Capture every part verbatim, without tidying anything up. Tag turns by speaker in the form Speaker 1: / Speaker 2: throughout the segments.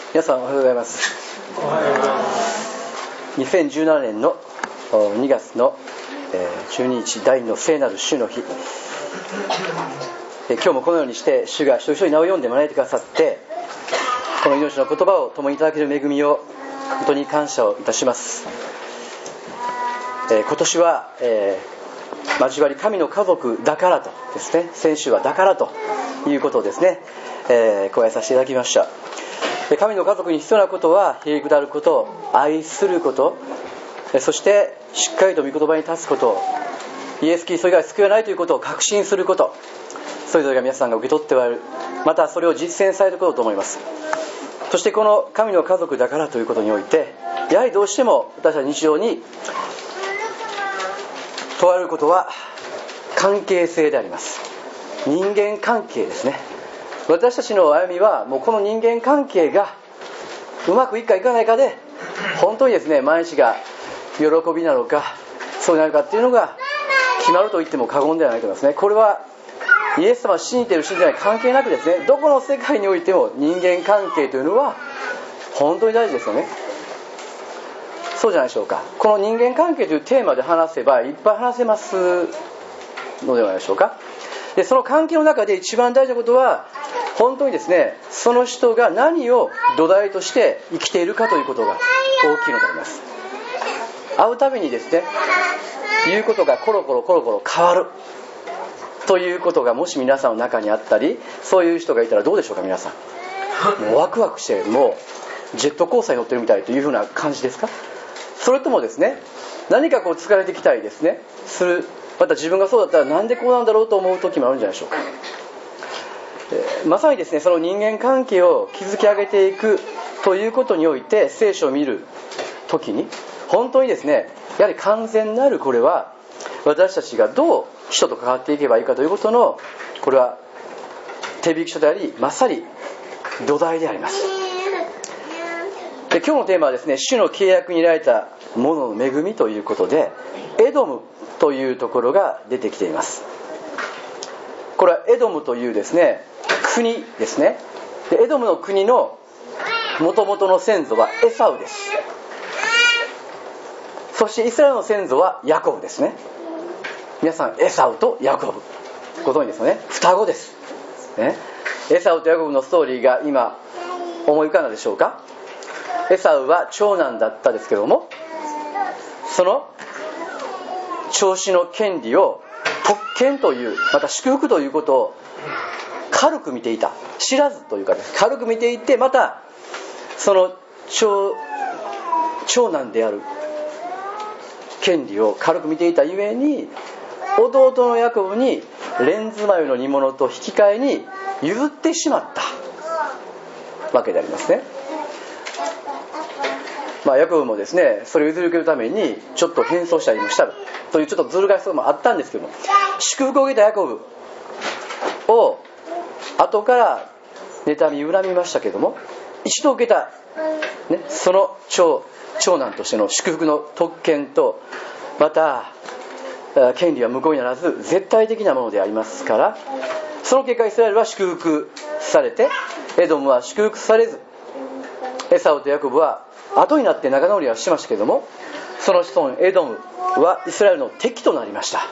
Speaker 1: 皆さんおはようございます。
Speaker 2: おはようございます。
Speaker 1: にせんじゅうななねんのにがつのじゅうににち、第二の聖なる主の日、今日もこのようにして主が一人一人名を読んで招いてくださって、この命の言葉を共にいただける恵みを本当に感謝をいたします。今年は、えー、交わり神の家族だからとですね、先週はだからということをですね、えー、加えさせていただきました。神の家族に必要なことは、へりくだること、愛すること、そしてしっかりと御言葉に立つこと、イエス・キリスト以外救いはないということを確信すること、それぞれが皆さんが受け取っておられる、またそれを実践されることと思います。そしてこの神の家族だからということにおいて、やはりどうしても私たち日常に問われることは関係性であります。人間関係ですね。私たちの歩みはもうこの人間関係がうまくいくかいかないかで、本当にですね、毎日が喜びなのかそうなるかっていうのが決まると言っても過言ではないと思いますね。これはイエス様を信じている信じてない関係なくですね、どこの世界においても人間関係というのは本当に大事ですよね。そうじゃないでしょうか。この人間関係というテーマで話せばいっぱい話せますのではないでしょうか。で、その関係の中で一番大事なことは、本当にですね、その人が何を土台として生きているかということが大きいのであります。会うたびにですね、言うことがコロコロコロコロ変わるということがもし皆さんの中にあったり、そういう人がいたらどうでしょうか。皆さんもうワクワクして、もうジェットコースターに乗ってるみたいというふうな感じですか。それともですね、何かこう疲れてきたりですねする、また自分がそうだったらなんでこうなんだろうと思う時もあるんじゃないでしょうか。えー、まさにですね、その人間関係を築き上げていくということにおいて、聖書を見る時に本当にですね、やはり完全なる、これは私たちがどう人と関わっていけばいいかということの、これは手引き書であり、まさに土台であります。で、今日のテーマはですね、主の契約に入れられたものの恵みということで、エドムというところが出てきています。これはエドムというですね、国ですね。で、エドムの国の元々の先祖はエサウです。そしてイスラエルの先祖はヤコブですね。皆さん、エサウとヤコブご存知ですよね。双子です、ね、エサウとヤコブのストーリーが今思い浮かんだでしょうか。エサウは長男だったですけども、その長子の権利を特権という、また祝福ということを軽く見ていた、知らずというかです、軽く見ていて、またその 長, 長男である権利を軽く見ていたゆえに、弟のヤコブにレンズ眉の煮物と引き換えに譲ってしまったわけでありますね。まあ、ヤコブもですね、それを譲り受けるためにちょっと変装したりもしたという、ちょっとずる賢さもあったんですけども、祝福を受けたヤコブを後から妬み恨みましたけども、一度受けた、ね、その 長, 長男としての祝福の特権と、また権利は無効にならず絶対的なものでありますから、その結果イスラエルは祝福されて、エドムは祝福されず、エサウとヤコブは後になって仲直りはしましたけども、その子孫エドムはイスラエルの敵となりました。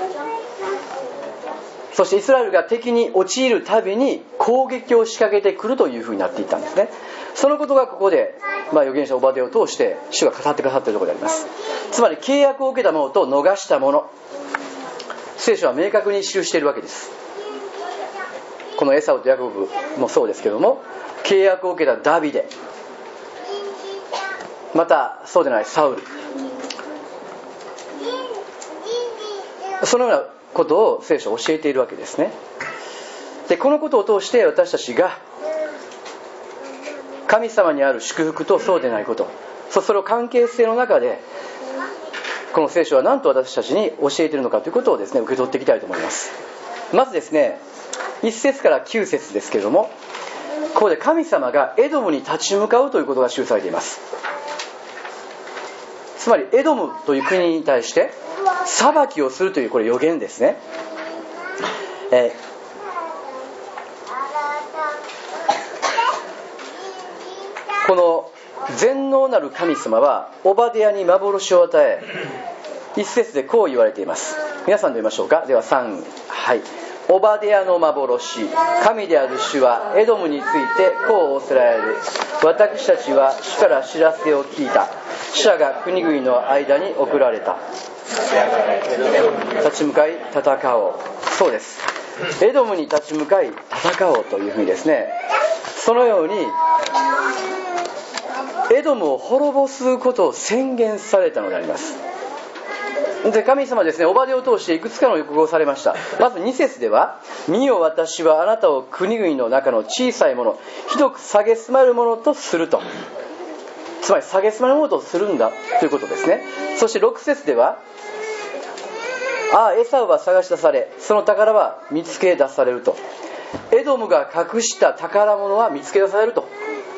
Speaker 1: そしてイスラエルが敵に陥るたびに攻撃を仕掛けてくるというふうになっていったんですね。そのことがここで、まあ、預言者オバデを通して主が語ってくださっているところであります。つまり契約を受けたものと逃したもの、聖書は明確に記しているわけです。このエサウとヤコブもそうですけども、契約を受けたダビデ、またそうでないサウル、そのようなことを聖書は教えているわけですね。で、このことを通して私たちが神様にある祝福とそうでないこと、それを関係性の中でこの聖書は何と私たちに教えているのかということをですね、受け取っていきたいと思います。まずですね、いっ節からきゅう節ですけれども、ここで神様がエドムに立ち向かうということが記されています。つまりエドムという国に対して裁きをするという、これ予言ですね。えーこの全能なる神様はオバデヤに幻を与え、一節でこう言われています。皆さんで読みましょうか。ではさん、はい。オバデヤの幻、神である主はエドムについてこう仰せられる。私たちは主から知らせを聞いた。使者が国々の間に送られた。立ち向かい戦おう。そうです。エドムに立ち向かい戦おうというふうにですね、そのようにエドムを滅ぼすことを宣言されたのであります。で、神様はですね、オバデヤを通していくつかの予告をされました。まずに節では、見よ私はあなたを国々の中の小さいもの、ひどく蔑まれるものとすると。つまり蔑まれるものとするんだということですね。そしてろく節では、ああエサウは探し出され、その宝は見つけ出されると。エドムが隠した宝物は見つけ出されると。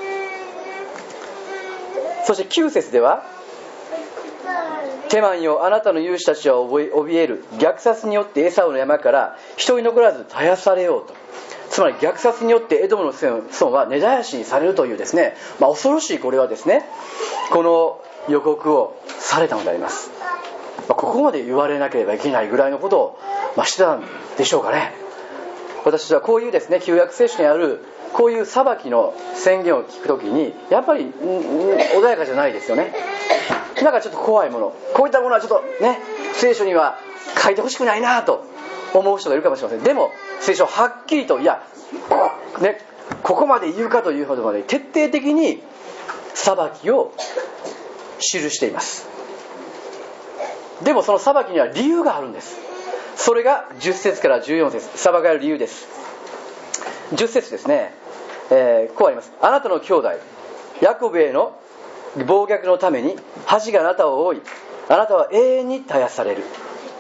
Speaker 1: そしてきゅう節では、テマンよあなたの勇士たちは怯える。虐殺によってエサウの山から一人残らず絶やされようと。つまり虐殺によってエドムの子孫は根絶やしにされるというですね、まあ、恐ろしいこれはですね、この予告をされたのであります。まあ、ここまで言われなければいけないぐらいのことを、まあ、してたんでしょうかね。私はこういうですね、旧約聖書にあるこういう裁きの宣言を聞くときにやっぱり、うん、穏やかじゃないですよね。なんかちょっと怖いもの、こういったものはちょっとね、聖書には書いてほしくないなと思う人がいるかもしれません。でも聖書ははっきりと、いや、ね、ここまで言うかというほどまで徹底的に裁きを記しています。でもその裁きには理由があるんです。それがじゅっ節からじゅうよん節、裁かれる理由です。じゅっ節ですね、えー、こうあります。あなたの兄弟ヤコブへの暴虐のために恥があなたを覆い、あなたは永遠に絶やされる。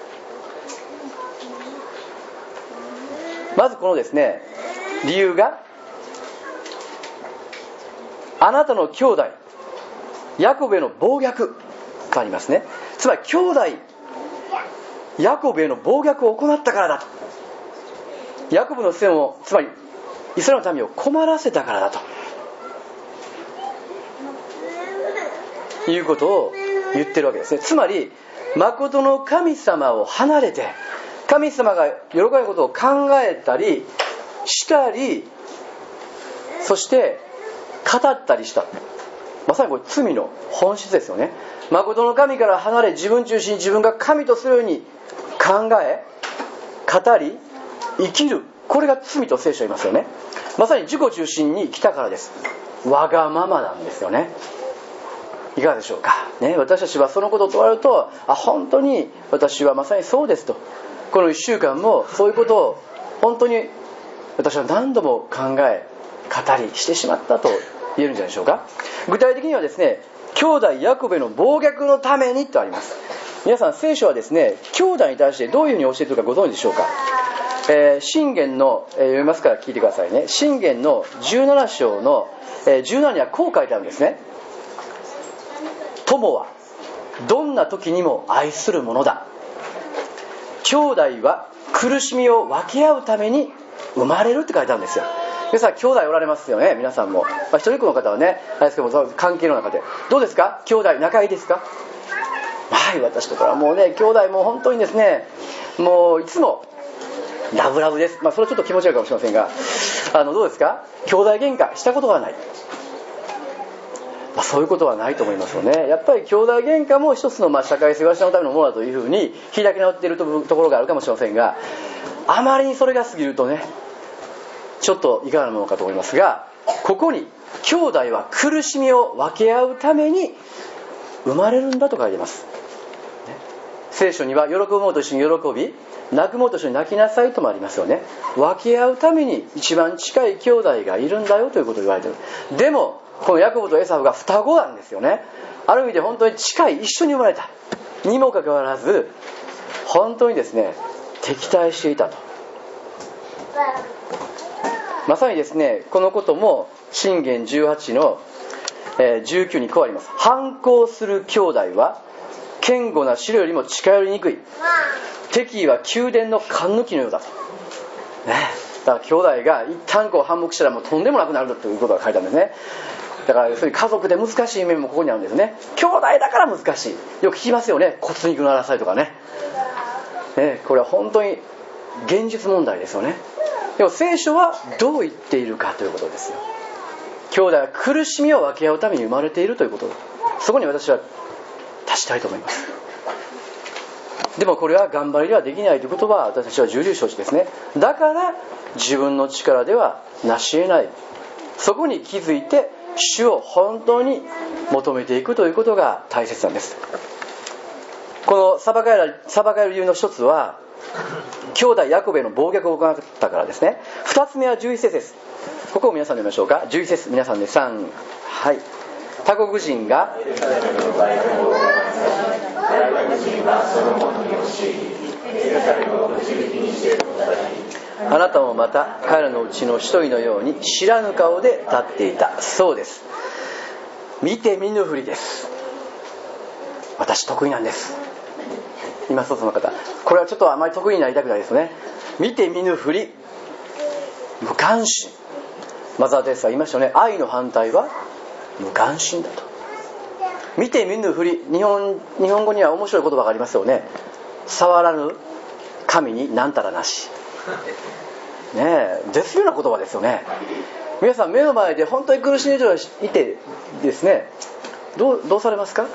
Speaker 1: まずこのですね、理由が、あなたの兄弟ヤコブへの暴虐とありますね。つまり兄弟ヤコブへの暴虐を行ったからだと。ヤコブの子孫を、つまりイスラエルの民を困らせたからだということを言ってるわけですね。つまり誠の神様を離れて神様が喜ぶことを考えたりしたり、そして語ったりした、まさにこれ罪の本質ですよね。誠の神から離れ自分中心に自分が神とするように考え語り生きる、これが罪と聖書は言いますよね。まさに自己中心に来たからです。わがままなんですよね。いかがでしょうか、ね、私たちはそのことを問われると、あ、本当に私はまさにそうですと、このいっしゅうかんもそういうことを本当に私は何度も考え語りしてしまったと言えるんじゃないでしょうか。具体的にはですね、兄弟ヤコブへの暴虐のためにとあります。皆さん聖書はですね、兄弟に対してどういうふうに教えているかご存知でしょうか。えー、箴言の、えー、読みますから聞いてくださいね。箴言のじゅうなな章の、えー、じゅうななにはこう書いてあるんですね。友はどんな時にも愛するものだ。兄弟は苦しみを分け合うために生まれるって書いてあるんですよ。皆さん兄弟おられますよね。皆さんも、まあ、一人っ子の方はねあれですけども、関係の中でどうですか、兄弟仲いいですか。はい、私とかはもうね、兄弟も本当にですね、もういつもラブラブです。まあそれはちょっと気持ち悪いかもしれませんが、あのどうですか、兄弟喧嘩したことがない、まあ、そういうことはないと思いますよね。やっぱり兄弟喧嘩も一つのまあ社会性和のためのものだというふうに開き直っているところがあるかもしれませんが、あまりにそれが過ぎるとね、ちょっといかがなものかと思いますが、ここに兄弟は苦しみを分け合うために生まれるんだと書いています、ね、聖書には喜ぶ者と一緒に喜び、泣く者と一緒に泣きなさいともありますよね。分け合うために一番近い兄弟がいるんだよということを言われている。でもこのヤコブとエサウが双子なんですよね。ある意味で本当に近い、一緒に生まれたにもかかわらず本当にですね敵対していたと。まさにですね、このことも箴言じゅうはちのじゅうきゅうにこうあります。反抗する兄弟は堅固な城よりも近寄りにくい、敵意は宮殿の勘抜きのようだと、ね、だから兄弟が一旦こう反目したらもうとんでもなくなるということが書いてあるんですね。 だからそういう家族で難しい面もここにあるんですね。兄弟だから難しい。よく聞きますよね、骨肉の争いとかね。ね、これは本当に現実問題ですよね。でも聖書はどう言っているかということですよ。兄弟は苦しみを分け合うために生まれているということ、そこに私は立ちたいと思います。でもこれは頑張りではできないということは私たちは重々承知ですね。だから自分の力では成し得ない、そこに気づいて主を本当に求めていくということが大切なんです。この裁かれる、裁かれる理由の一つは兄弟ヤコブへの暴虐を行ったからですね。二つ目はじゅういち節です。ここを皆さんで読みましょうか。じゅういち節、皆さんでさん、はい。他国人があなたもまた彼らのうちの一人のように知らぬ顔で立っていた。そうです。見て見ぬふりです。私得意なんです。今一つの方、これはちょっとあまり得意になりたくないですね。見て見ぬふり、無関心。マザー・テレサは言いましたよね。愛の反対は無関心だと。見て見ぬふり、日本、日本語には面白い言葉がありますよね。触らぬ神に何たらなし、ねえ、絶妙な言葉ですよね。皆さん目の前で本当に苦しんでいる人がいてですね、どう、どうされますか？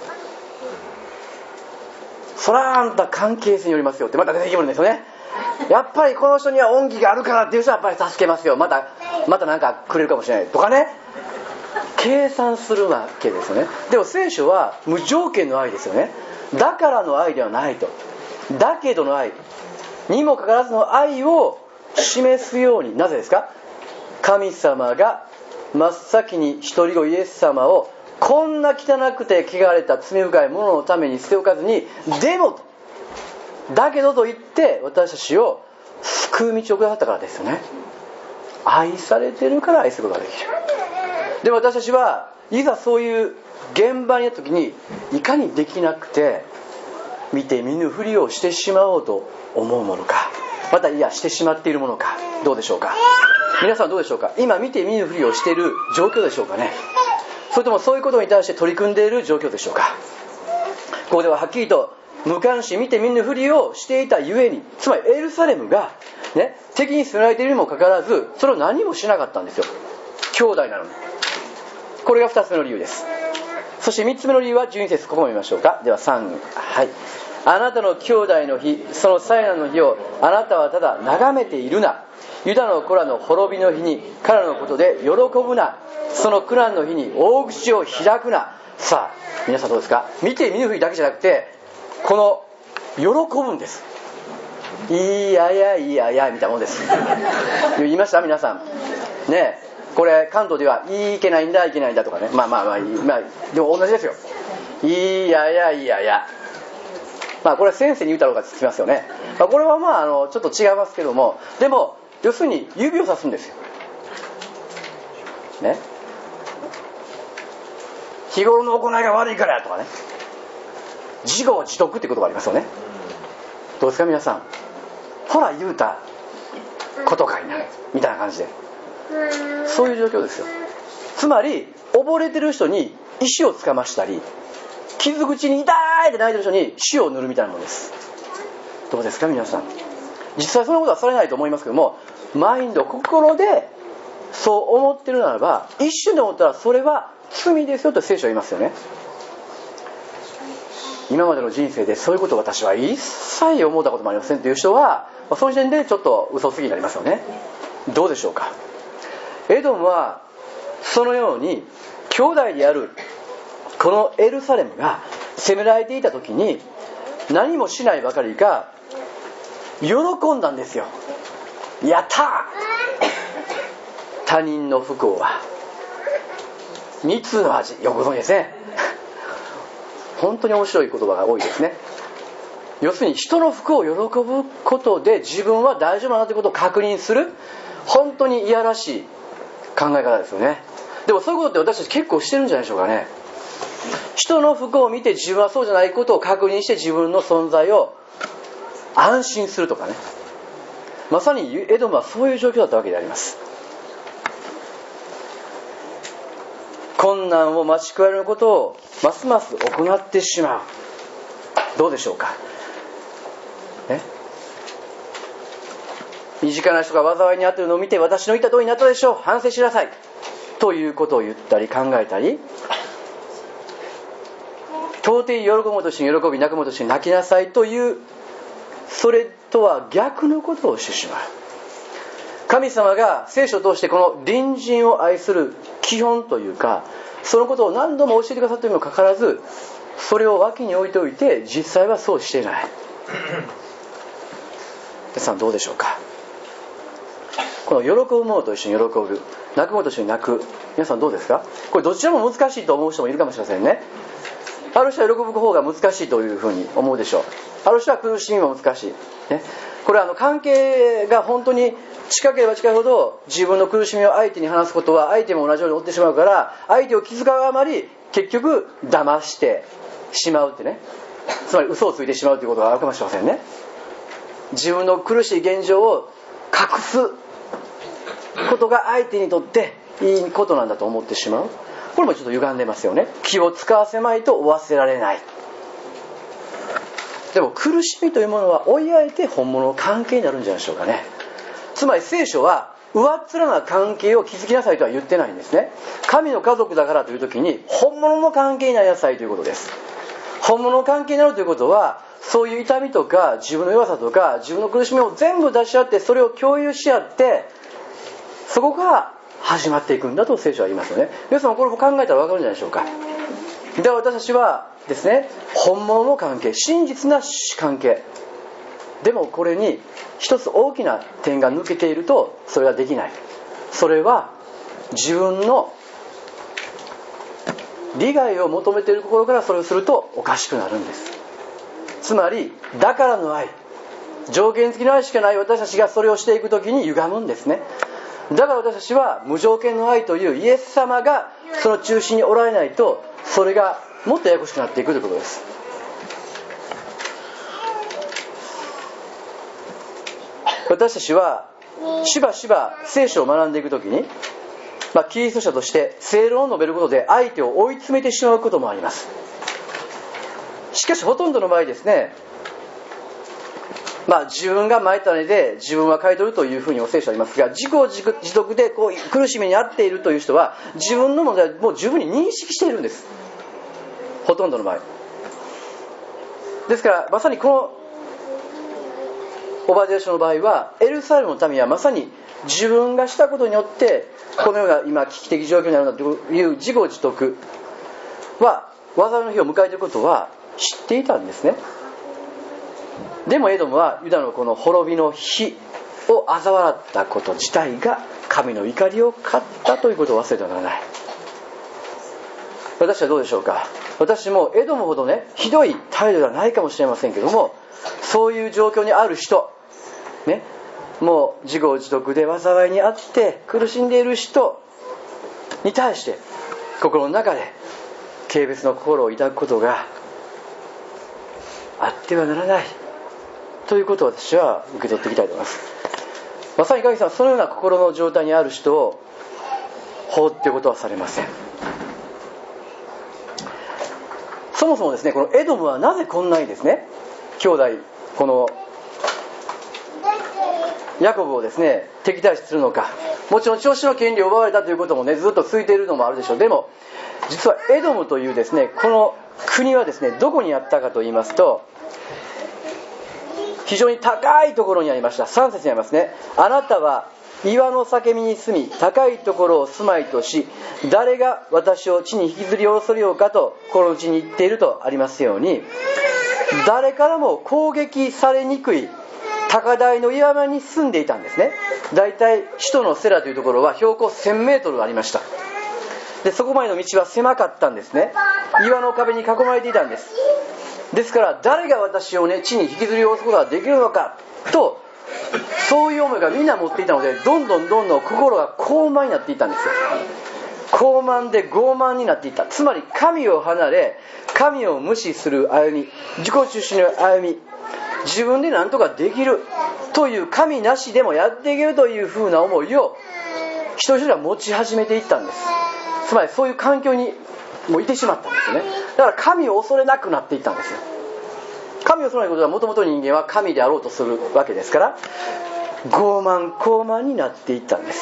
Speaker 1: そらあんた関係性によりますよってまた出てくるんですよね。やっぱりこの人には恩義があるからっていう人はやっぱり助けますよ、またまたなんかくれるかもしれないとかね、計算するわけですよね。でも聖書は無条件の愛ですよね。だからの愛ではないと、だけどの愛にもかかわらずの愛を示すように。なぜですか？神様が真っ先に一人子イエス様をこんな汚くて汚れた罪深いもののために捨ておかずに、でもだけどと言って私たちを救う道をくださったからですよね。愛されてるから愛することができる。でも私たちはいざそういう現場にいた時にいかにできなくて見て見ぬふりをしてしまおうと思うものか、またいやしてしまっているものか、どうでしょうか。皆さんどうでしょうか。今見て見ぬふりをしている状況でしょうかね。それともそういうことに対して取り組んでいる状況でしょうか。ここでははっきりと無関心、見て見ぬふりをしていたゆえに、つまりエルサレムが、ね、敵に攻められているにもかかわらずそれを何もしなかったんですよ、兄弟なのに。これがふたつめの理由です。そしてみっつめの理由はじゅうに節、ここも見ましょうか。ではさん、はい。あなたの兄弟の日、その災難の日をあなたはただ眺めているな。ユダの子らの滅びの日に彼らのことで喜ぶな。その苦難の日に大口を開くな。さあ皆さんどうですか。見て見ぬふりだけじゃなくて、この喜ぶんです。いやいやいやいやみたいなもんです。言いました皆さんね。これ関東ではいけないんだいけないんだとかね、まあまあまあ、まあ、でも同じですよ。いやいやいやいや、まあこれは先生に言うたろうかって聞きますよね。まあ、これはまああのちょっと違いますけども、でも要するに指をさすんですよね。日頃の行いが悪いからとかね、自業自得ってことがありますよね。どうですか皆さん。ほら言うたことかいなみたいな感じで、そういう状況ですよ。つまり溺れてる人に石をつかましたり、傷口に痛いって泣いてる人に塩を塗るみたいなものです。どうですか皆さん。実際そんなことはされないと思いますけども、マインド、心でそう思ってるならば、一瞬で思ったらそれは罪ですよと聖書は言いますよね。今までの人生でそういうことを私は一切思ったこともありませんという人は、その時点でちょっと嘘つきになりますよね。どうでしょうか。エドムはそのように兄弟であるこのエルサレムが攻められていた時に何もしないばかりか喜んだんですよ。やったー他人の不幸は蜜の味、よくご存知ですね。本当に面白い言葉が多いですね。要するに人の不幸を喜ぶことで自分は大丈夫だなということを確認する、本当にいやらしい考え方ですよね。でもそういうことって私たち結構してるんじゃないでしょうかね。人の不幸を見て自分はそうじゃないことを確認して自分の存在を安心するとかね。まさにエドムはそういう状況だったわけであります。こん困難を待ち加えることをますます行ってしまう。どうでしょうか、ね、身近な人が災いに遭っているのを見て、私の言った通りになったでしょう、反省しなさいということを言ったり考えたり、到底喜ぶ者として喜び、泣く者として泣きなさいという、それとは逆のことをしてしまう。神様が聖書を通してこの隣人を愛する基本というか、そのことを何度も教えてくださっているにもかかわらず、それを脇に置いておいて実際はそうしていない。皆さんどうでしょうか。この喜ぶ者と一緒に喜ぶ、泣く者と一緒に泣く、皆さんどうですか。これどちらも難しいと思う人もいるかもしれませんね。ある人は喜ぶ方が難しいというふうに思うでしょう。ある人は苦しみも難しい、ね、これはあの関係が本当に近ければ近いほど、自分の苦しみを相手に話すことは相手も同じように負ってしまうから、相手を気遣うあまり結局騙してしまうってね、つまり嘘をついてしまうということがあるかもしれませんね。自分の苦しい現状を隠すことが相手にとっていいことなんだと思ってしまう。これもちょっと歪んでますよね。気を使わせまいと負わせられない。でも苦しみというものは追いあえて本物の関係になるんじゃないでしょうかね。つまり聖書は上っ面な関係を築きなさいとは言ってないんですね。神の家族だからという時に本物の関係になりなさいということです。本物の関係になるということは、そういう痛みとか自分の弱さとか自分の苦しみを全部出し合って、それを共有し合って、そこが始まっていくんだと聖書は言いますよね。皆さんもこれも考えたら分かるんじゃないでしょうか。では私たちはですね、本物の関係、真実な関係、でもこれに一つ大きな点が抜けているとそれはできない。それは自分の利害を求めている心からそれをするとおかしくなるんです。つまりだからの愛、条件付きの愛しかない私たちがそれをしていくときに歪むんですね。だから私たちは無条件の愛というイエス様がその中心におられないと、それがもっとややこしくなっていくということです。私たちはしばしば聖書を学んでいくときに、まあ、キリスト者として正論を述べることで相手を追い詰めてしまうこともあります。しかしほとんどの場合ですね、まあ、自分がまいた種で自分は刈り取るというふうに聖書はありますが、自己自得でこう苦しみに遭っているという人は自分の問題をもう十分に認識しているんです。ほとんどの場合ですから、まさにこのオバデヤ書の場合は、エルサレムの民はまさに自分がしたことによってこのような今危機的状況になるんだという自業自得は、災いの日を迎えていることは知っていたんですね。でもエドムはユダのこの滅びの日を嘲笑ったこと自体が神の怒りを買ったということを忘れてはならない。私はどうでしょうか。私もエドムほどね、ひどい態度ではないかもしれませんけども、そういう状況にある人ね、もう自業自得で災いにあって苦しんでいる人に対して心の中で軽蔑の心を抱くことがあってはならないということを私は受け取っていきたいと思います。まさに神様はそのような心の状態にある人を放っていることはされません。そもそもですね、このエドムはなぜこんなにですね、兄弟このヤコブをですね敵対視するのか。もちろん長子の権利を奪われたということもね、ずっと続いているのもあるでしょう。でも実はエドムというですね、この国はですね、どこにあったかと言いますと、非常に高いところにありました。さん節にありますね。あなたは岩の裂け目に住み、高いところを住まいとし、誰が私を地に引きずり下ろせようかとこのうちに言っているとありますように、誰からも攻撃されにくい高台の岩間に住んでいたんですね。だいたい首都のセラというところは標高せんメートルありました。でそこまでの道は狭かったんですね。岩の壁に囲まれていたんです。ですから誰が私をね地に引きずり下ろすことができるのかと、そういう思いがみんな持っていたので、どんどんどんどん心が高慢になっていったんですよ。高慢で傲慢になっていった。つまり神を離れ神を無視する歩み、自己中心の歩み、自分で何とかできるという、神なしでもやっていけるという風な思いを一人一人は持ち始めていったんです。 つまりそういう環境にもういてしまったんですよね。だから神を恐れなくなっていったんですよ。神を恐れないことはもともと人間は神であろうとするわけですから、傲慢高慢になっていったんです。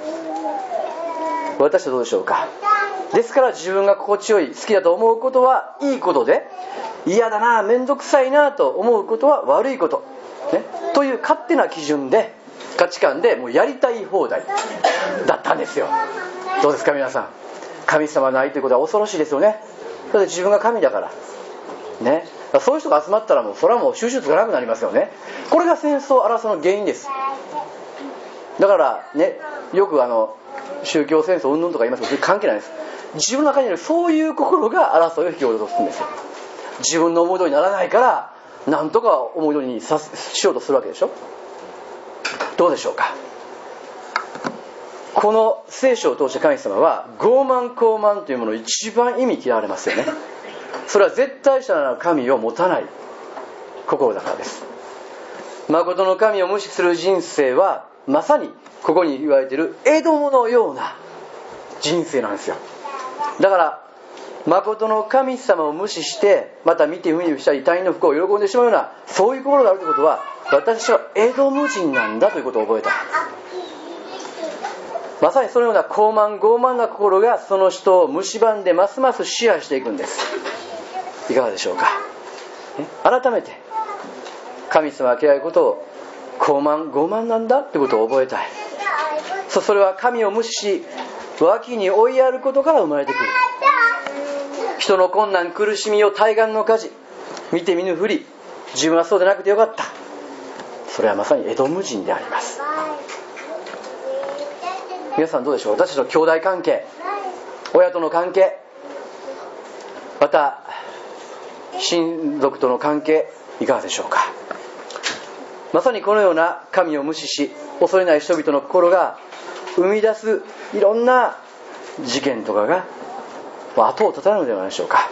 Speaker 1: 私はどうでしょうか。ですから自分が心地よい、好きだと思うことはいいことで、嫌だな、めんどくさいなと思うことは悪いこと、ね、という勝手な基準で、価値観でもうやりたい放題だったんですよ。どうですか皆さん。神様の愛ということは恐ろしいですよね。だって自分が神だからね。そういう人が集まったらもうそれはもう収拾つかなくなりますよね。これが戦争争いの原因です。だからね、よくあの宗教戦争云々とか言いますけど、関係ないです。自分の中にあるそういう心が争いを引き起こすんですよ。自分の思い通りにならないからなんとか思い通りにさしようとするわけでしょ。どうでしょうか。この聖書を通して神様は傲慢高慢というものを一番意味嫌われますよね。それは絶対者なる神を持たない心だからです。誠の神を無視する人生はまさにここに言われているエドムのような人生なんですよ。だから誠の神様を無視してまた見て見ぬしたり他人の不幸を喜んでしまうようなそういう心があるということは、私はエドム人なんだということを覚えた。まさにそのような高慢傲慢な心がその人を蝕んでますます支配していくんです。いかがでしょうか。改めて神様が嫌いなことを高慢傲慢なんだということを覚えたい。それは神を無視し脇に追いやることから生まれてくる。人の困難苦しみを対岸の火事見て見ぬふり、自分はそうでなくてよかった、それはまさにエドム人であります。皆さんどうでしょう。私たちの兄弟関係、親との関係、また親族との関係、いかがでしょうか。まさにこのような神を無視し恐れない人々の心が生み出すいろんな事件とかが後を絶たないのではないでしょうか。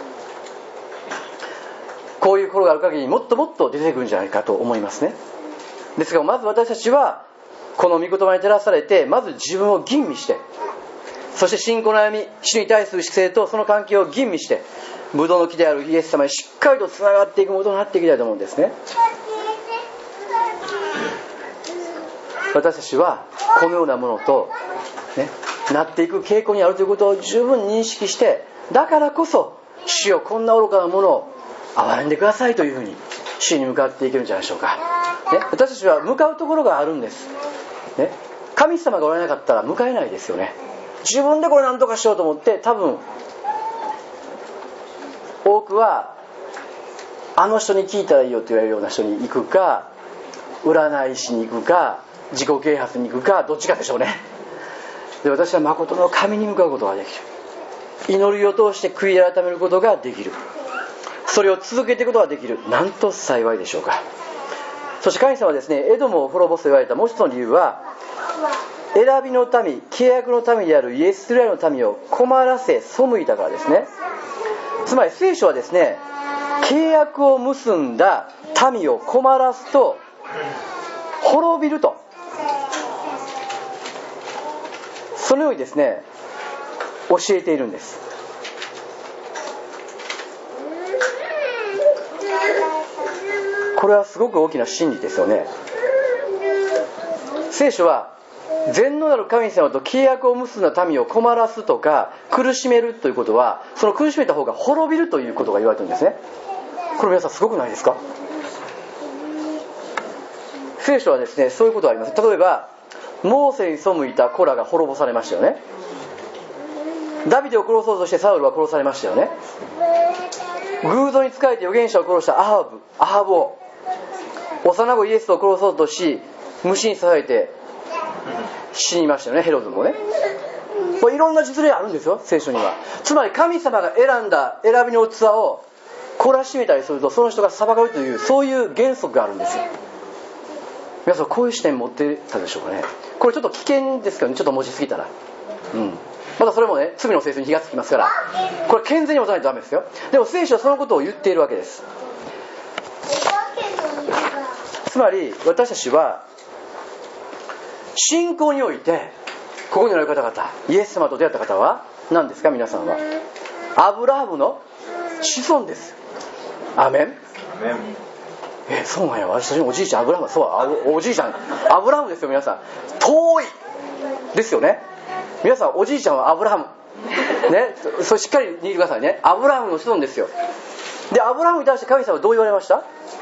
Speaker 1: こういう心がある限りもっともっと出てくるんじゃないかと思いますね。ですがまず私たちはこの御言葉に照らされて、まず自分を吟味して、そして信仰の歩み、主に対する姿勢とその関係を吟味して、ブドウの木であるイエス様にしっかりとつながっていくものになっていきたいと思うんですね。私たちはこのようなものと、ね、なっていく傾向にあるということを十分認識して、だからこそ主よこんな愚かなものを憐れんでくださいというふうに主に向かっていけるんじゃないでしょうか、ね、私たちは向かうところがあるんです、ね、神様がおられなかったら向かえないですよね。自分でこれ何とかしようと思って多分多くはあの人に聞いたらいいよと言われるような人に行くか、占い師に行くか、自己啓発に行くか、どっちかでしょうね。で、私は誠の神に向かうことができる。祈りを通して悔い改めることができる。それを続けていくことができる。なんと幸いでしょうか。そして神様はですね、エドムを滅ぼすと言われたもう一つの理由は、選びの民、契約の民であるイエスラエルの民を困らせ背いたからですね。つまり聖書はですね、契約を結んだ民を困らすと滅びると、そのようにですね教えているんです。これはすごく大きな真理ですよね。聖書は全能なる神様と契約を結んだ民を困らすとか苦しめるということは、その苦しめた方が滅びるということが言われてるんですね。これ皆さんすごくないですか。聖書はですねそういうことがあります。例えばモーセに背いたコラが滅ぼされましたよね。ダビデを殺そうとしてサウルは殺されましたよね。偶像に仕えて預言者を殺したアハブアハブを幼子イエスを殺そうとし虫に刺されて死にましたよね、ヘロドもね。これいろんな実例あるんですよ、聖書には。つまり神様が選んだ選びの器を懲らしめたりするとその人が裁かれるという、そういう原則があるんですよ。皆さんこういう視点持ってたでしょうかね。これちょっと危険ですけどね、ちょっと持ちすぎたら、うん、またそれもね罪の性質に火がつきますから、これ健全に持たないとダメですよ。でも聖書はそのことを言っているわけです。つまり私たちは信仰において、ここにある方々、イエス様と出会った方は何ですか皆さんは？アブラハムの子孫です。アメン。え、そうなんや。私たちのおじいちゃんアブラハム、そう、おじいちゃんアブラハムですよ皆さん。遠いですよね。皆さんおじいちゃんはアブラハムね、それしっかり握ってくださいね。アブラハムの子孫ですよ。でアブラハムに対して神様はどう言われました？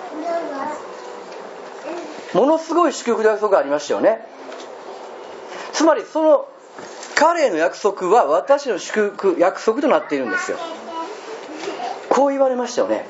Speaker 1: ものすごい祝福の約束がありましたよね。つまりその彼への約束は私の祝福約束となっているんですよ。こう言われましたよね。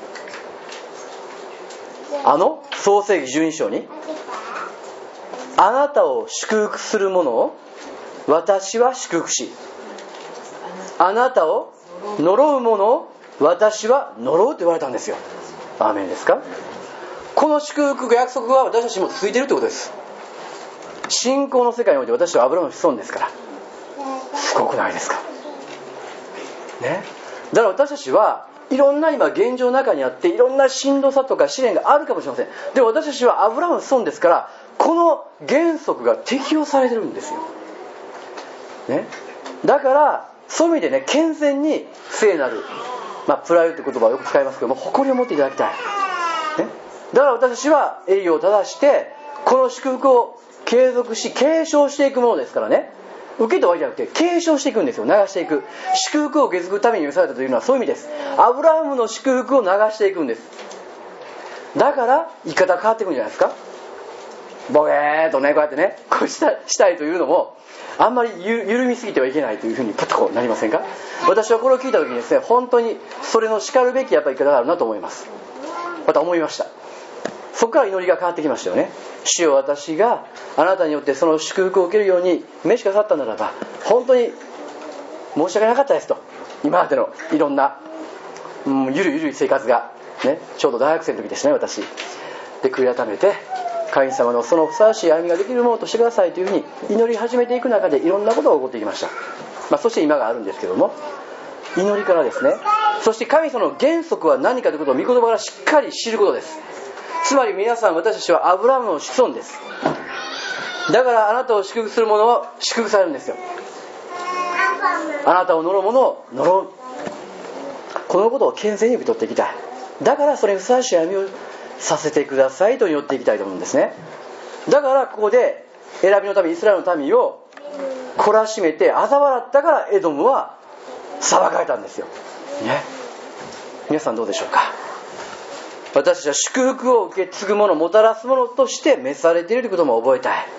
Speaker 1: あの創世記じゅうに章に、あなたを祝福する者を私は祝福し、あなたを呪う者を私は呪うと言われたんですよ。アーメンですか？この祝福約束は私たちにも続いているということです。信仰の世界において私はアブラハムの子孫ですから、すごくないですかね。だから私たちはいろんな今現状の中にあって、いろんなしんどさとか試練があるかもしれません。でも私たちはアブラハムの子孫ですから、この原則が適用されてるんですよ、ね、だからそういう意味でね、健全に聖なる、まあ、プライドという言葉をよく使いますけども、誇りを持っていただきたい、ね、だから私たちは栄誉を正してこの祝福を継続し継承していくものですからね。受けて終わりじゃなくて継承していくんですよ。流していく。祝福を受け継ぐために許されたというのはそういう意味です。アブラハムの祝福を流していくんです。だから生き方変わっていくんじゃないですか。ボケーっとね、こうやってね、こうした、したいというのもあんまりゆ緩みすぎてはいけないというふうにパッとこうなりませんか。私はこれを聞いた時にですね、本当にそれの叱るべきやっぱり生き方があるなと思います。また思いました。そこから祈りが変わってきましたよね。主よ、私があなたによってその祝福を受けるように召しかかったならば、本当に申し訳なかったですと。今までのいろんな、うん、ゆるゆるい生活が、ね、ちょうど大学生の時でしたね、私で。悔い改めて神様のそのふさわしい歩みができるものとしてくださいというふうに祈り始めていく中でいろんなことが起こってきました。まあ、そして今があるんですけども、祈りからですね、そして神様の原則は何かということを御言葉からしっかり知ることです。つまり皆さん、私たちはアブラハムの子孫です。だからあなたを祝福する者は祝福されるんですよ。あなたを呪う者を呪う。このことを健全に受け取っていきたい。だからそれにふさわしい歩みをさせてくださいと祈っていきたいと思うんですね。だからここで選びの民、イスラエルの民を懲らしめて嘲笑ったからエドムは裁かれたんですよ、ね、皆さんどうでしょうか。私たちは祝福を受け継ぐもの、もたらすものとして召されているということも覚えたい。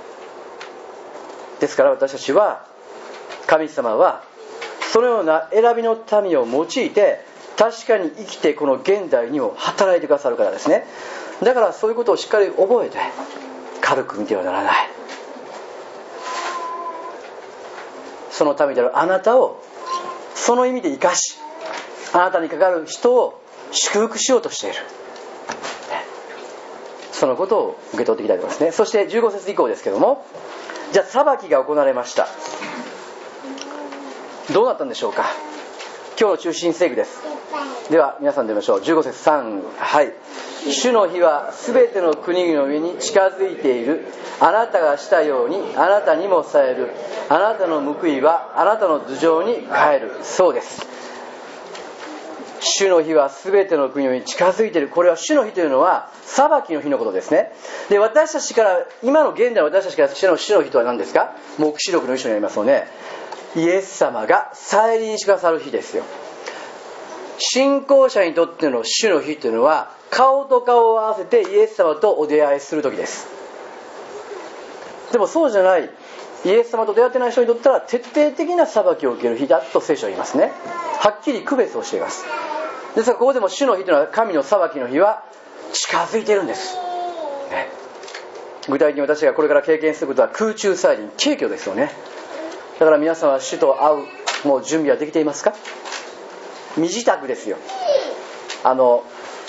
Speaker 1: ですから私たちは、神様はそのような選びの民を用いて確かに生きてこの現代にも働いてくださるからですね。だからそういうことをしっかり覚えて軽く見てはならない。その民であるあなたをその意味で生かし、あなたにかかる人を祝福しようとしている、そのことを受け取っていきたいと思いますね。そしてじゅうご節以降ですけども、じゃあ裁きが行われました。どうなったんでしょうか。今日の中心聖句です。では皆さんで見ましょう。じゅうご節さん、はい。主の日はすべての国々の上に近づいている。あなたがしたようにあなたにもされる。あなたの報いはあなたの頭上に帰る。そうです。主の日はすべての国に近づいている。これは主の日というのは裁きの日のことですね。で、私たちから今の現代の私たちからしての主の日とは何ですか。黙示録の一緒にありますので、イエス様が再臨してくださる日ですよ。信仰者にとっての主の日というのは顔と顔を合わせてイエス様とお出会いする時です。でもそうじゃない、イエス様と出会ってない人にとったら徹底的な裁きを受ける日だと聖書は言いますね。はっきり区別をしています。ですからここでも主の日というのは神の裁きの日は近づいているんです、ね、具体的に私がこれから経験することは空中再臨、軽挙ですよね。だから皆さんは主と会うもう準備はできていますか。身支度ですよ。あの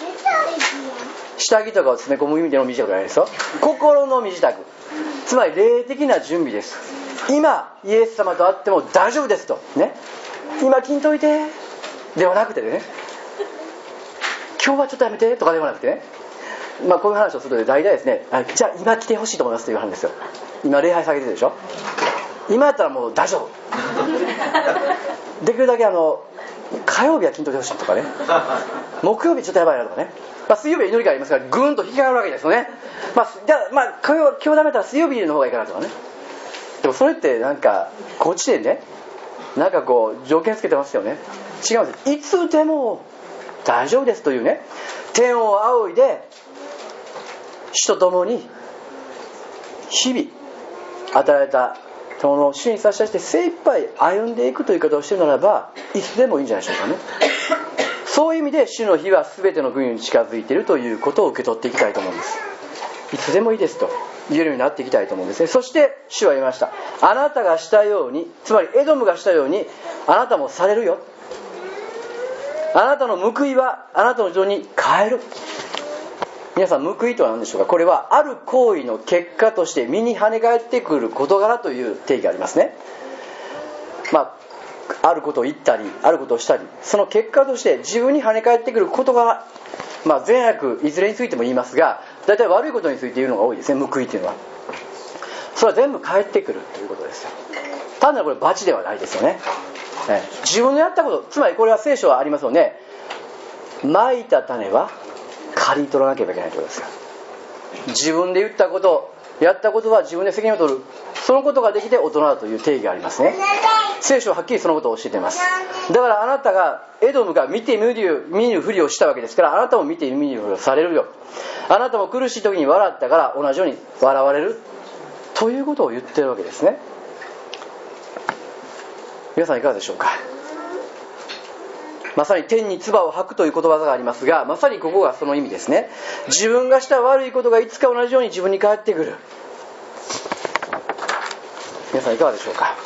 Speaker 1: 下着とかを詰め込む意味での身支度じゃないですよ。心の身支度、つまり霊的な準備です。今イエス様と会っても大丈夫ですとね、今聞いといてではなくてね、今日はちょっとやめてとかではなくてね、まあこういう話をすると大体ですね、あ、じゃあ今来てほしいと思いますという話ですよ。今礼拝下げてるでしょ。 今やったらもう大丈夫できるだけあの火曜日は筋トレほしいとかね、木曜日ちょっとやばいなとかね、まあ、水曜日は祈りがありますからぐーんと引き上がるわけですよね。まあ、じゃあ、まあ、今日今日ダメだったら水曜日の方がいいかなとかね。でもそれってなんかこっちでね、なんかこう条件つけてますよね。違うんです。いつでも大丈夫ですというね、天を仰いで主と共に日々与えられたその主に差し出して精一杯歩んでいくという言い方をしているならば、いつでもいいんじゃないでしょうかね。そういう意味で主の日は全ての国に近づいているということを受け取っていきたいと思うんです。いつでもいいですと言えるようになっていきたいと思うんですね。そして主は言いました。あなたがしたように、つまりエドムがしたようにあなたもされるよ。あなたの報いはあなたの上に返る。皆さん、報いとは何でしょうか。これはある行為の結果として身に跳ね返ってくる事柄という定義がありますね。まあ、あることを言ったりあることをしたり、その結果として自分に跳ね返ってくる事柄、まあ、善悪いずれについても言いますが、だいたい悪いことについて言うのが多いですね。報いというのはそれは全部返ってくるということですよ。単なるこれ罰ではないですよね。ええ、自分のやったこと、つまりこれは聖書はありますよね。蒔いた種は刈り取らなければいけないということですよ。自分で言ったこと、やったことは自分で責任を取る、そのことができて大人だという定義がありますね。聖書ははっきりそのことを教えています。だからあなたがエドムが見て見る見るふりをしたわけですから、あなたも見て見るふりをされるよ。あなたも苦しい時に笑ったから同じように笑われるということを言ってるわけですね。皆さんいかがでしょうか。まさに天に唾を吐くという言葉がありますが、まさにここがその意味ですね。自分がした悪いことがいつか同じように自分に返ってくる。皆さんいかがでしょうか。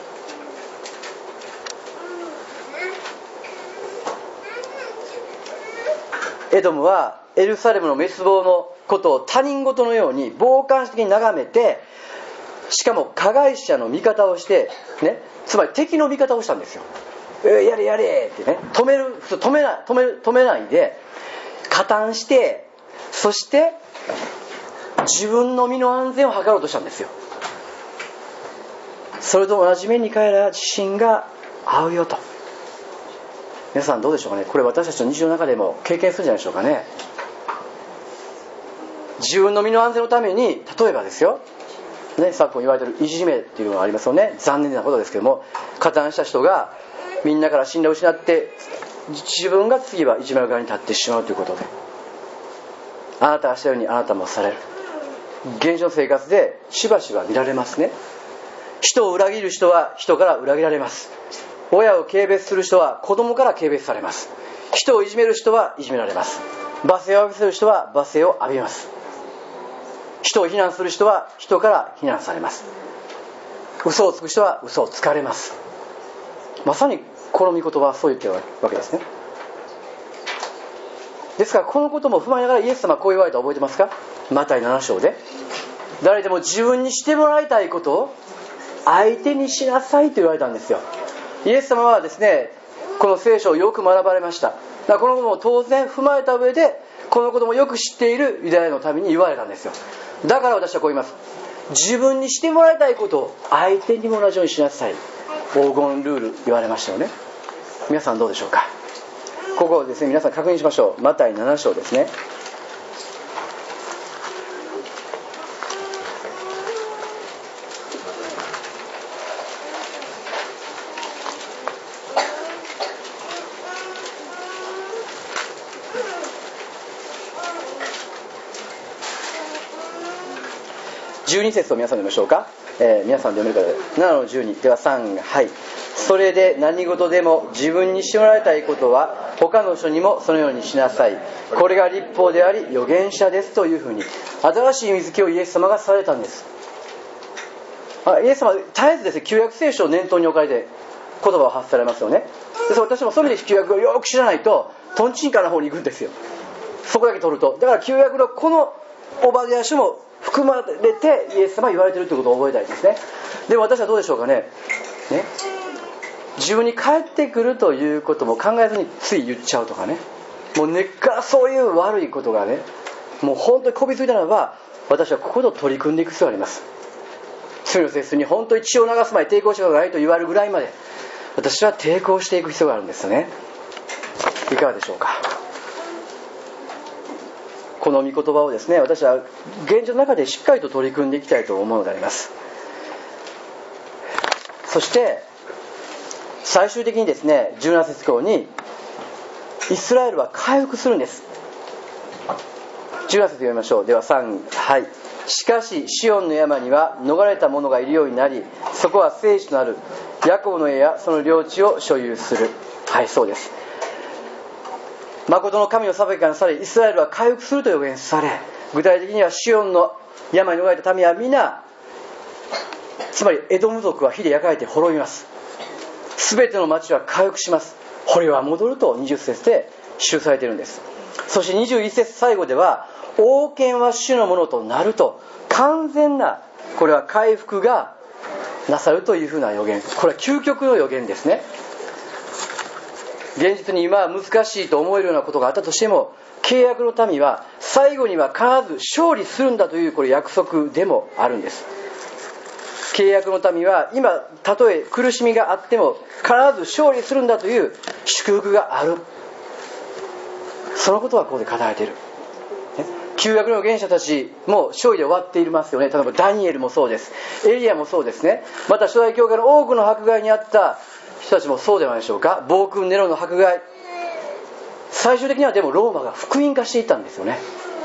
Speaker 1: エドムはエルサレムの滅亡のことを他人事のように傍観的に眺めて、しかも加害者の味方をして、ね、つまり敵の味方をしたんですよ。えー、やれやれってね、止める止めない止め止めないで加担して、そして自分の身の安全を図ろうとしたんですよ。それと同じ目に彼らは自信が合うよと。皆さんどうでしょうかね。これ私たちの日常の中でも経験するんじゃないでしょうかね。自分の身の安全のために、例えばですよ、ね、昨今言われているいじめっていうのがありますよね。残念なことですけども、加担した人がみんなから信頼を失って、自分が次はいじめる側に立ってしまうということで、あなたがしたようにあなたもされる。現状の生活でしばしば見られますね。人を裏切る人は人から裏切られます。親を軽蔑する人は子供から軽蔑されます。人をいじめる人はいじめられます。罵声を浴びせる人は罵声を浴びます。人を非難する人は人から非難されます。嘘をつく人は嘘をつかれます。まさにこの御言葉はそう言っているわけですね。ですからこのことも踏まえながらイエス様はこう言われたの覚えてますか。マタイなな章で、誰でも自分にしてもらいたいことを相手にしなさいと言われたんですよ。イエス様はですね、この聖書をよく学ばれました。だからこのことも当然踏まえた上で、このこともよく知っているユダヤのために言われたんですよ。だから私はこう言います。自分にしてもらいたいことを相手にも同じようにしなさい。黄金ルール言われましたよね。皆さんどうでしょうか。ここをですね、皆さん確認しましょう。マタイなな章ですね。じゅうに節を皆さん読みましょうか。えー、皆さんで読める方でななのじゅうにではさんが、はい。それで何事でも自分にしてもらいたいことは他の人にもそのようにしなさい。これが律法であり預言者ですというふうに新しい意味付けをイエス様がされたんです。あ、イエス様は絶えずですね、旧約聖書を念頭に置かれて言葉を発されますよね。ですから私もそれで旧約をよく知らないとトンチンカンな方に行くんですよ。そこだけ取ると。だから旧約のこのオバデヤ書も含まれてイエス様が言われているということを覚えたいですね。でも私はどうでしょうかね。ね、自分に返ってくるということも考えずについ言っちゃうとかね、もう根っからそういう悪いことがね、もう本当にこびついたならば、私はここと取り組んでいく必要があります。 罪の性質に本当に血を流すまで抵抗したことがないと言われるぐらいまで私は抵抗していく必要があるんですよね。いかがでしょうか。この御言葉をですね、私は現状の中でしっかりと取り組んでいきたいと思うのであります。そして最終的にですね、じゅうなな節以降にイスラエルは回復するんです。じゅうなな節読みましょう。ではさん、はい。しかしシオンの山には逃れた者がいるようになり、そこは聖地となるヤコブの家やその領地を所有する。はい、そうです。誠の神の裁きがなされ、イスラエルは回復すると予言され、具体的にはシオンの山に逃れた民は皆、つまりエドム族は火で焼かれて滅びます。すべての町は回復します。堀は戻るとにじゅっ節で記されているんです。そしてにじゅういち節最後では、王権は主のものとなると、完全なこれは回復がなさるというふうな予言。これは究極の予言ですね。現実に今は難しいと思えるようなことがあったとしても、契約の民は最後には必ず勝利するんだというこれ約束でもあるんです。契約の民は今たとえ苦しみがあっても必ず勝利するんだという祝福がある。そのことはここで語られている。旧約の預言者たちも勝利で終わっていますよね。例えばダニエルもそうです。エリアもそうですね。また初代教会の多くの迫害にあった人たちもそうではないでしょうか。暴君ネロの迫害、最終的にはでもローマが福音化していったんですよね。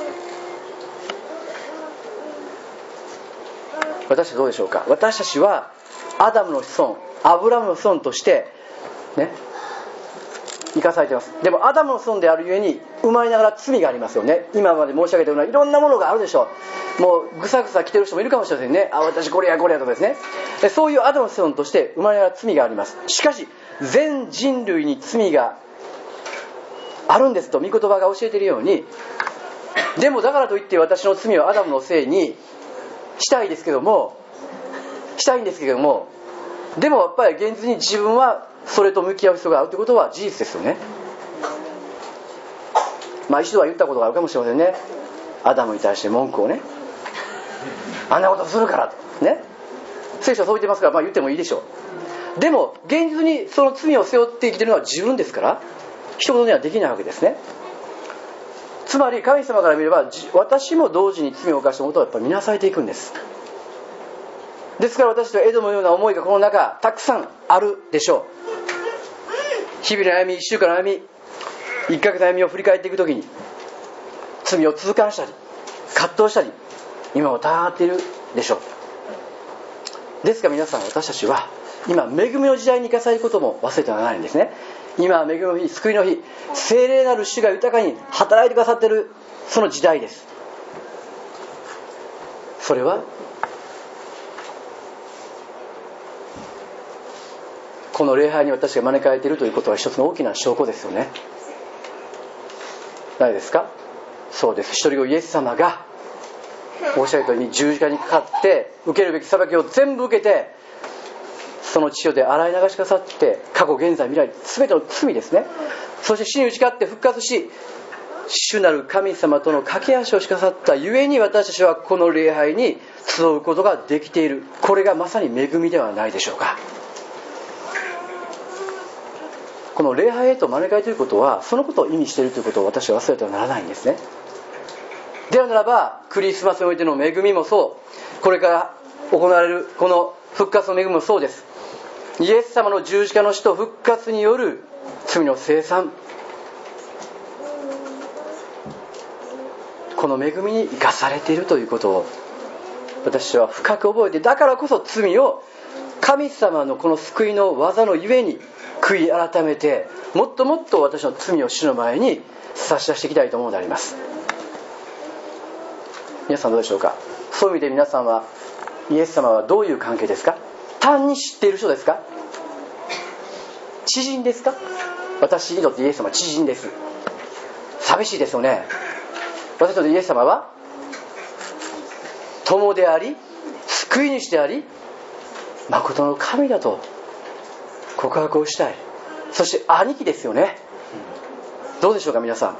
Speaker 1: 私たちどうでしょうか。私たちはアダムの子孫、アブラムの子孫としてね、生かされています。でもアダムの子孫であるゆえに生まれながら罪がありますよね。今まで申し上げたようないろんなものがあるでしょう。もうぐさぐさ来てる人もいるかもしれませんね。あ、私これやこれやとかですね。そういうアダムの子孫として生まれながら罪があります。しかし全人類に罪があるんですと御言葉が教えているように、でもだからといって私の罪をアダムのせいにしたいですけどもしたいんですけどもでもやっぱり現実に自分はそれと向き合う必要があるということは事実ですよね。まあ一度は言ったことがあるかもしれませんね。アダムに対して文句をね、あんなことするからとね、聖書はそう言ってますから、まあ言ってもいいでしょう。でも現実にその罪を背負って生きているのは自分ですから、一言にはできないわけですね。つまり神様から見れば私も同時に罪を犯したことはやっぱり見なされていくんです。ですから私とエドムのような思いがこの中たくさんあるでしょう。日々の歩み、一週間の歩み、一ヶ月の歩みを振り返っていくときに罪を痛感したり葛藤したり今もたっているでしょう。ですから皆さん、私たちは今恵みの時代に生かされることも忘れてはならないんですね。今は恵みの日、救いの日、聖霊なる主が豊かに働いてくださっているその時代です。それはこの礼拝に私が招かれているということは一つの大きな証拠ですよね。何ですか。そうです。一人子イエス様がおっしゃるとおりに十字架にかかって受けるべき裁きを全部受けて、その血で洗い流しくださって、過去現在未来全ての罪ですね、そして死に打ち勝って復活し、主なる神様との架け橋をしかさったゆえに私たちはこの礼拝に集うことができている。これがまさに恵みではないでしょうか。この礼拝へと招かれていることはそのことを意味しているということを私は忘れてはならないんですね。ではならばクリスマスにおいての恵みもそう、これから行われるこの復活の恵みもそうです。イエス様の十字架の死と復活による罪の清算、この恵みに生かされているということを私は深く覚えて、だからこそ罪を神様のこの救いの技のゆえに悔い改めて、もっともっと私の罪を主の前に差し出していきたいと思うのであります。皆さんどうでしょうか。そういう意味で皆さんはイエス様はどういう関係ですか。単に知っている人ですか。知人ですか。私にとってイエス様は知人です。寂しいですよね。私にとってイエス様は友であり救い主であり誠の神だと告白をしたい。そして兄貴ですよね。どうでしょうか皆さん。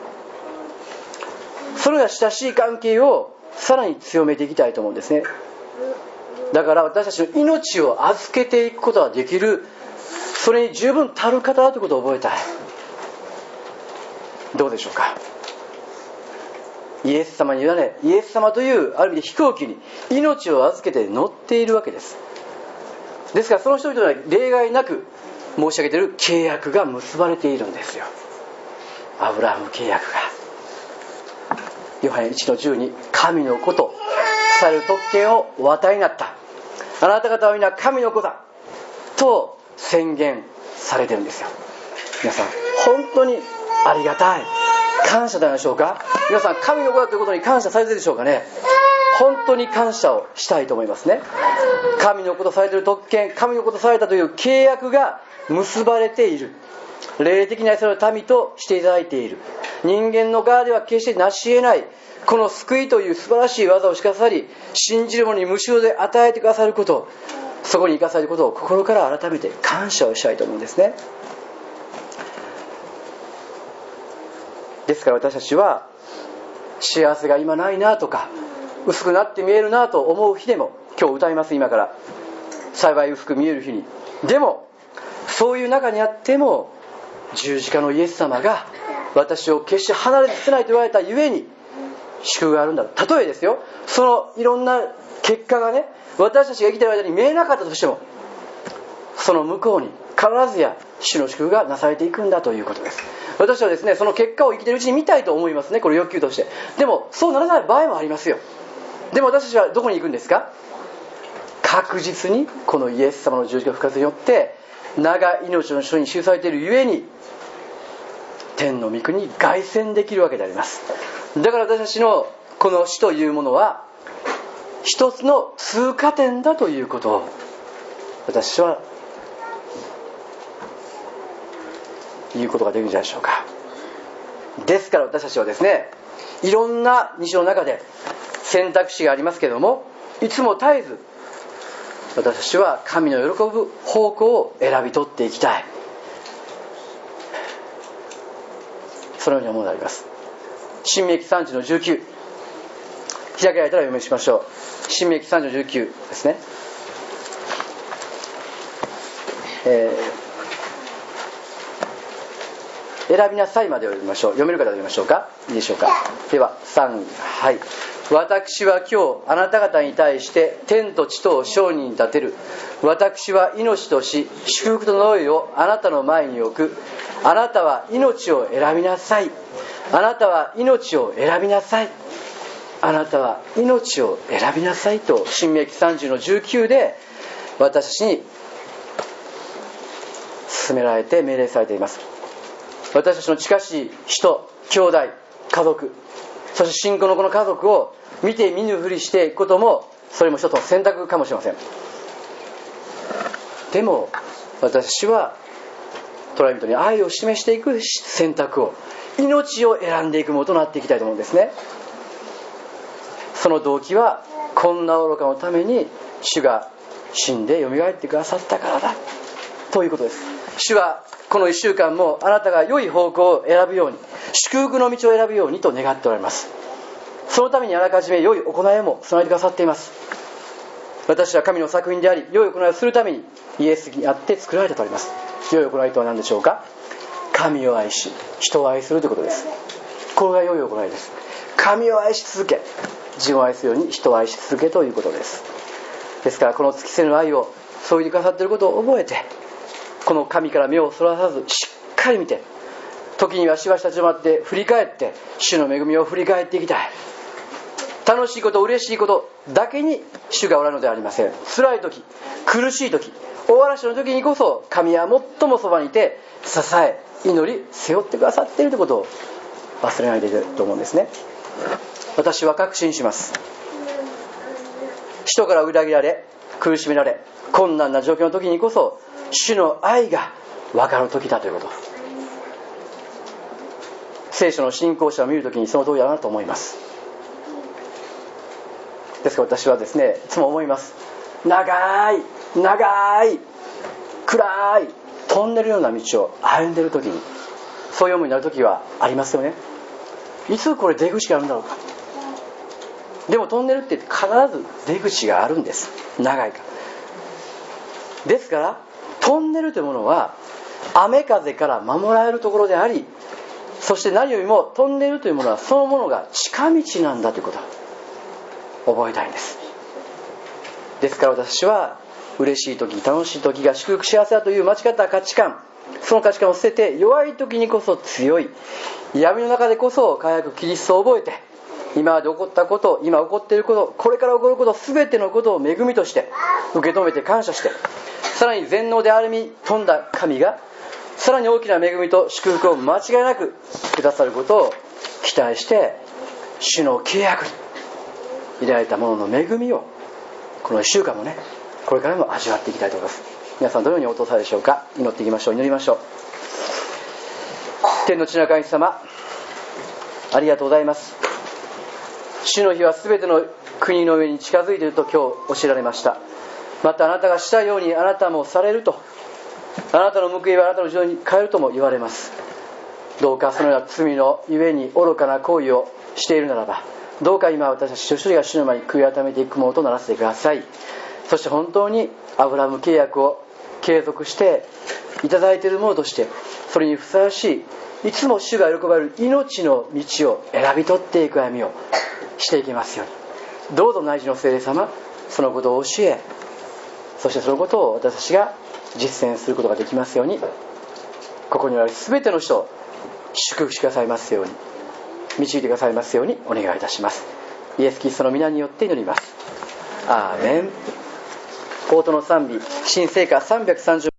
Speaker 1: それら親しい関係をさらに強めていきたいと思うんですね。 だから私たちの命を預けていくことができる、それに十分足る方だということを覚えたい。どうでしょうか。イエス様に委ね、イエス様というある意味で飛行機に命を預けて乗っているわけです。ですからその人々は例外なく申し上げている契約が結ばれているんですよ。アブラハム契約が。ヨハネいちのじゅうに、神の子とされる特権をお与えになった。あなた方は皆神の子だと宣言されてるんですよ。皆さん本当にありがたい、感謝ではないでしょうか。皆さん神の子だということに感謝されているでしょうかね。本当に感謝をしたいと思いますね。神の子とされている特権、神の子とされたという契約が結ばれている。霊的なその民としていただいている。人間の側では決して成し得ないこの救いという素晴らしい技をしかさり、信じる者に無償で与えてくださること、そこに生かされることを心から改めて感謝をしたいと思うんですね。ですから私たちは幸せが今ないなとか薄くなって見えるなと思う日でも、今日歌います今から幸い薄く見える日に、でもそういう中にあっても十字架のイエス様が私を決して離れてせないと言われたゆえに祝福があるんだ。たとえですよ、そのいろんな結果がね、私たちが生きている間に見えなかったとしても、その向こうに必ずや主の祝福がなされていくんだということです。私はですね、その結果を生きているうちに見たいと思いますね、これ欲求として。でもそうならない場合もありますよ。でも私たちはどこに行くんですか。確実にこのイエス様の十字架復活によって長い命の人に記されているゆえに、天の御国に凱旋できるわけであります。だから私たちのこの死というものは一つの通過点だということを私は言うことができるんじゃないでしょうか。ですから私たちはですね、いろんな日常の中で選択肢がありますけれども、いつも絶えず私たちは神の喜ぶ方向を選び取っていきたい、そのようなものであります。申命記さんじゅうのじゅうきゅう、開けられたらお読みしましょう。申命記さんじゅうのじゅうきゅうですね。えー、選びなさいまで読みましょう。読める方読みましょうか。いいでしょうか。ではさん、はい。私は今日あなた方に対して天と地とを証人に立てる。私は命と死、祝福と呪いをあなたの前に置く。あなたは命を選びなさい。あなたは命を選びなさい。あなたは命を選びなさいと申命記さんじゅうのじゅうきゅうで私たちに勧められて命令されています。私たちの近しい人、兄弟、家族、そして信仰のこの家族を見て見ぬふりしていくことも、それも一つの選択かもしれません。でも私は隣人に愛を示していく選択を、命を選んでいくものとなっていきたいと思うんですね。その動機はこんな愚かのために主が死んでよみがえってくださったからだということです。主はこのいっしゅうかんもあなたが良い方向を選ぶように、祝福の道を選ぶようにと願っておられます。そのためにあらかじめ良い行いをも備えてくださっています。私は神の作品であり、良い行いをするためにイエスにあって作られたとあります。良い行いとは何でしょうか。神を愛し人を愛するということです。これが良い行いです。神を愛し続け、自分を愛するように人を愛し続けということです。ですからこの尽きせぬ愛を注いでくださっていることを覚えて、この神から目をそらさずしっかり見て、時にはしばし立ち止まって振り返って主の恵みを振り返っていきたい。楽しいこと、嬉しいことだけに主がおられるのではありません。辛い時、苦しい時、大嵐の時にこそ神は最もそばにいて支え、祈り、背負ってくださっているということを忘れないでいると思うんですね。私は確信します。人から裏切られ、苦しめられ、困難な状況の時にこそ主の愛が分かる時だということ。聖書の信仰者を見るときにその通りだなと思います。ですから私はですね、いつも思います。長い長い暗いトンネルのような道を歩んでいるときに、そういう思いになるときはありますよね。いつこれ出口があるんだろうか。でもトンネルって必ず出口があるんです。 長いか。ですからトンネルというものは雨風から守られるところであり、そして何よりもトンネルというものはそのものが近道なんだということを覚えたいんです。ですから私は嬉しい時、楽しい時が祝福幸せだという間違った価値観、その価値観を捨てて、弱い時にこそ強い、闇の中でこそ輝くキリストを覚えて、今まで起こったこと、今起こっていること、これから起こること、全てのことを恵みとして受け止めて感謝して、さらに全能であるみ富んだ神がさらに大きな恵みと祝福を間違いなくくださることを期待して、主の契約に入れられたものの恵みをこのいっしゅうかんもね、これからも味わっていきたいと思います。皆さんどのようにお通されでしょうか。祈っていきましょう。祈りましょう。天の地の神様、ありがとうございます。主の日はすべての国の上に近づいていると今日教えられました。またあなたがしたようにあなたもされると、あなたの報いはあなたの自動に変えるとも言われます。どうかそのような罪のゆえに愚かな行為をしているならば、どうか今私たち一人一人が主の前に悔い改めていくものとならせてください。そして本当にアブラハム契約を継続していただいているものとして、それにふさわしい、いつも主が喜ばれる命の道を選び取っていく歩みをしていきますように、どうぞ内住の聖霊様、そのことを教え、そしてそのことを私たちが実践することができますように、ここにおられる全ての人を祝福してくださいますように、導いてくださいますようにお願いいたします。イエス・キリストの皆によって祈ります。アーメン。コートの賛美、新聖歌さんびゃくさんじゅう